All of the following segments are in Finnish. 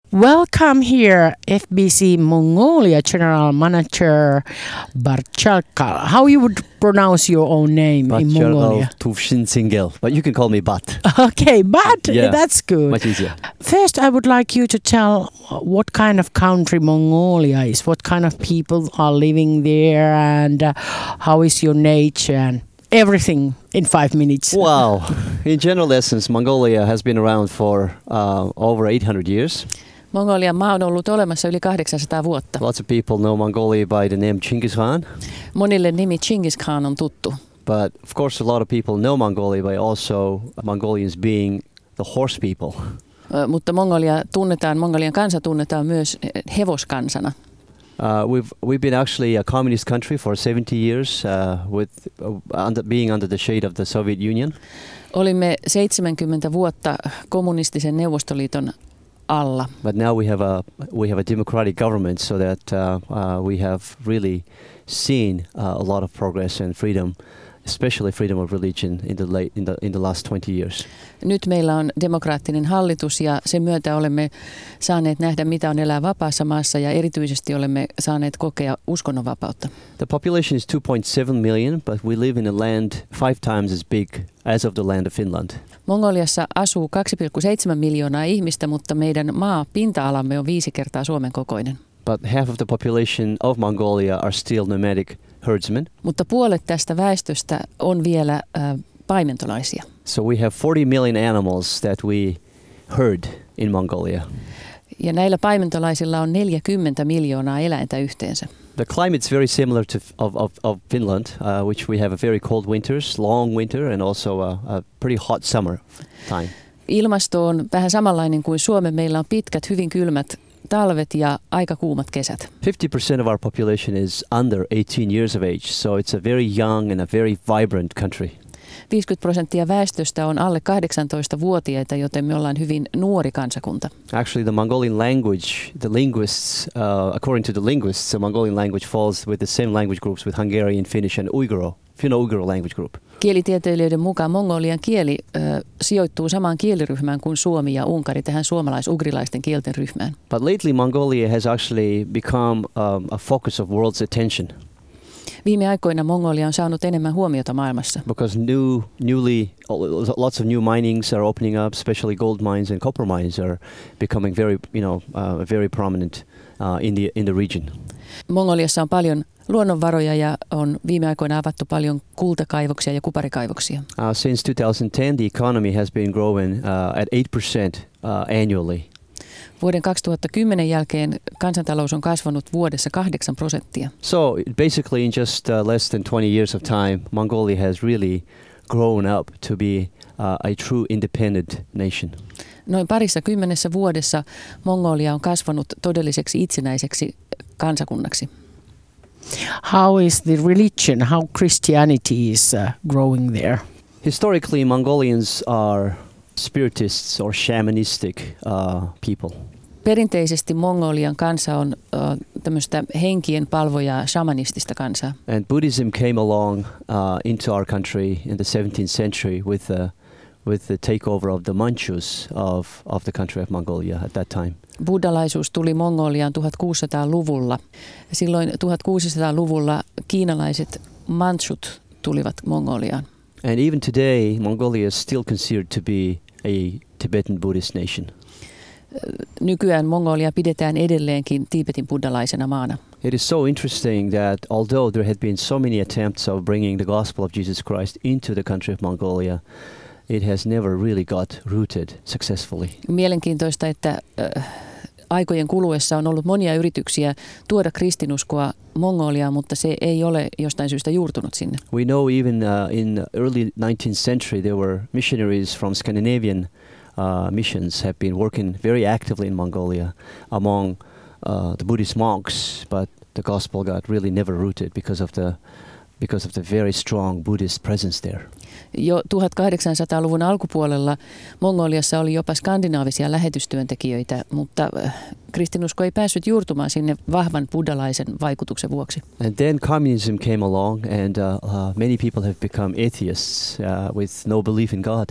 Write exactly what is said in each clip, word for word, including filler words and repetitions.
Welcome here, F B C Mongolia General Manager Barchalkal. How you would pronounce your own name in Mongolia? Tuvshinsingel, but you can call me Bat. Okay, but Yeah, that's good. much easier. First, I would like you to tell what kind of country Mongolia is, what kind of people are living there, and uh, how is your nature and everything in five minutes. Wow. In general essence, Mongolia has been around for uh, over eight hundred years. Mongolian maa on ollut olemassa yli kahdeksansataa vuotta. Lots of people know Mongolia by the name Genghis Khan. Monille nimi Genghis Khan on tuttu. But of course, a lot of people know Mongolia by also Mongolians being the horse people. Ö, mutta Mongolia tunnetaan, Mongolian kansa tunnetaan myös hevoskansana. Uh, we've we've been actually a communist country for seventy years, uh, with uh, under, being under the shade of the Soviet Union. Olimme seitsemänkymmentä vuotta kommunistisen Neuvostoliiton alla. But now we have a we have a democratic government, so that uh, uh, we have really seen uh, a lot of progress and freedom, especially freedom of religion in the late in the in the last twenty years. Nyt meillä on demokraattinen hallitus ja sen myötä olemme saaneet nähdä, mitä on elää vapaassa maassa ja erityisesti olemme saaneet kokea uskonnonvapautta. The population is two point seven million, but we live in a land five times as big as of the land of Finland. Mongoliassa asuu kaksi pilkku seitsemän miljoonaa ihmistä, mutta meidän maa pinta-alamme on viisi kertaa Suomen kokoinen. But half of the population of Mongolia are still nomadic herdsmen. Mutta puolet tästä väestöstä on vielä äh, paimentolaisia. So we have forty million animals that we herd in Mongolia. Ja näillä paimentolaisilla on neljäkymmentä miljoonaa eläintä yhteensä. The climate's very similar to f- of, of, of Finland, uh, which we have a very cold winters, long winter, and also a, a pretty hot summer time. Ilmasto on vähän samanlainen kuin Suomen. Meillä on pitkät, hyvin kylmät talvet ja aika kuumat kesät. fifty percent of our population is under eighteen years of age, so it's a very young and a very vibrant country. viisikymmentä prosenttia väestöstä on alle kahdeksantoista-vuotiaita, joten me ollaan hyvin nuori kansakunta. Actually, the Mongolian language, the linguists, uh, according to the linguists, the Mongolian language falls with the same language groups with Hungarian, Finnish and Uyghur, Finno-Ugric language group. Kielitieteilijöiden mukaan mongolian kieli ö, sijoittuu samaan kieliryhmään kuin suomi ja unkari, tähän suomalais-ugrilaisten kielten ryhmään. But lately, Mongolia has actually become um, a focus of world's attention. Viime aikoina Mongolia on saanut enemmän huomiota maailmassa. Because new, newly, lots of new minings are opening up, especially gold mines and copper mines are becoming very, you know, uh, very prominent uh, in the in the region. Mongoliassa on paljon luonnonvaroja ja on viime aikoina avattu paljon kultakaivoksia ja kuparikaivoksia. Uh, since two thousand ten, the economy has been growing uh, at eight percent uh, annually. Vuoden kaksituhattakymmenen jälkeen kansantalous on kasvanut vuodessa kahdeksan prosenttia. So basically, in just uh, less than twenty years of time, Mongolia has really grown up to be uh, a true independent nation. Noin parissa kymmenessä vuodessa Mongolia on kasvanut todelliseksi itsenäiseksi kansakunnaksi. How is the religion, how Christianity is uh, growing there? Historically, Mongolians are spiritists or shamanistic uh, people. Perinteisesti Mongolian kansa on uh, tämmöistä henkien palvojaa, shamanistista kansaa. And Buddhism came along uh, into our country in the seventeenth century with the with the takeover of the Manchus of of the country of Mongolia at that time. Buddhalaisuus tuli Mongoliaan tuhatkuusisataaluvulla. Silloin tuhatkuusisataaluvulla kiinalaiset manchut tulivat Mongoliaan. And even today, Mongolia is still considered to be a Tibetan Buddhist nation. Nykyään Mongolia pidetään edelleenkin Tiibetin buddhalaisena maana. It is so interesting that although there had been so many attempts of bringing the gospel of Jesus Christ into the country of Mongolia, it has never really got rooted successfully. Mielenkiintoista, että äh, aikojen kuluessa on ollut monia yrityksiä tuoda kristinuskoa Mongoliaan, mutta se ei ole jostain syystä juurtunut sinne. We know even uh, in early nineteenth century there were missionaries from Scandinavian uh, missions have been working very actively in Mongolia among uh, the Buddhist monks, but the gospel got really never rooted because of the because of the very strong Buddhist presence there. Jo tuhatkahdeksansataaluvun alkupuolella Mongoliassa oli jopa skandinaavisia lähetystyöntekijöitä, mutta kristinusko ei päässyt juurtumaan sinne vahvan buddhalaisen vaikutuksen vuoksi. And then communism came along and uh, uh, many people have become atheists uh, with no belief in God.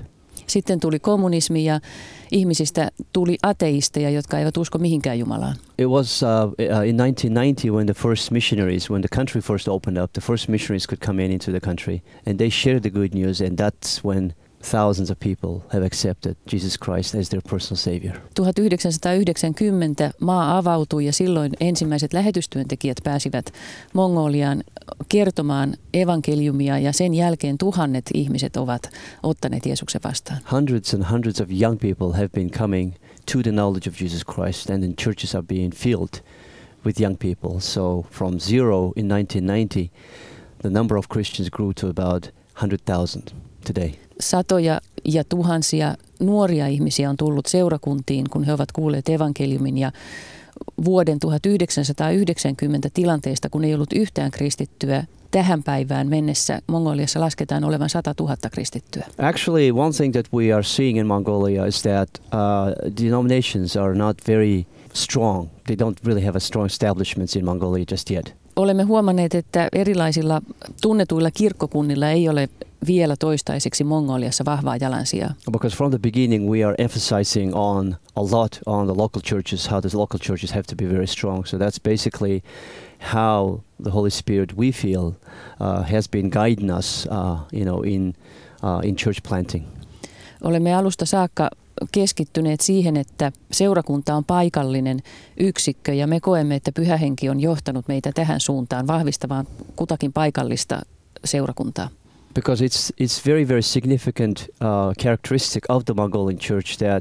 Sitten tuli kommunismi ja ihmisistä tuli ateisteja, jotka eivät usko mihinkään Jumalaan. It was uh, uh, in nineteen ninety when the first missionaries, when the country first opened up, the first missionaries could come in into the country, and they shared the good news, and that's when thousands of people have accepted Jesus Christ as their personal savior. tuhatyhdeksänsataayhdeksänkymmentä maa avautui ja silloin ensimmäiset lähetystyöntekijät pääsivät Mongoliaan kertomaan evankeliumia ja sen jälkeen tuhannet ihmiset ovat ottaneet Jeesuksen vastaan. Hundreds and hundreds of young people have been coming to the knowledge of Jesus Christ, and then churches are being filled with young people. So from zero in nineteen ninety, the number of Christians grew to about one hundred thousand today. Satoja ja tuhansia nuoria ihmisiä on tullut seurakuntiin, kun he ovat kuulleet evankeliumin, ja vuoden tuhatyhdeksänsataayhdeksänkymmentä tilanteesta, kun ei ollut yhtään kristittyä, tähän päivään mennessä Mongoliassa lasketaan olevan sata tuhatta kristittyä. Actually, one thing that we are seeing in Mongolia is that uh, denominations are not very strong. They don't really have a strong establishments in Mongolia just yet. Olemme huomanneet, että erilaisilla tunnetuilla kirkkokunnilla ei ole vielä toistaiseksi Mongoliassa vahvaa jalansijaa. Because from the beginning we are emphasizing on a lot on the local churches, how the local churches have to be very strong. So that's basically how the Holy Spirit, we feel, uh, has been guiding us, uh, you know, in uh, in church planting. Olemme alusta saakka keskittyneet siihen, että seurakunta on paikallinen yksikkö, ja me koemme, että Pyhä Henki on johtanut meitä tähän suuntaan vahvistamaan kutakin paikallista seurakuntaa. Because it's it's very very significant uh, characteristic of the Mongolian church that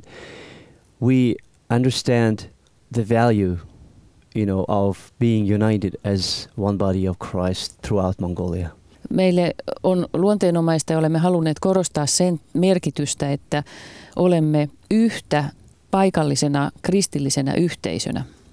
we understand the value, you know, of being united as one body of Christ throughout Mongolia. Meille on luonteenomaista ja olemme halunneet korostaa sen merkitystä, että olemme yhtä paikallisena kristillisenä yhteisönä.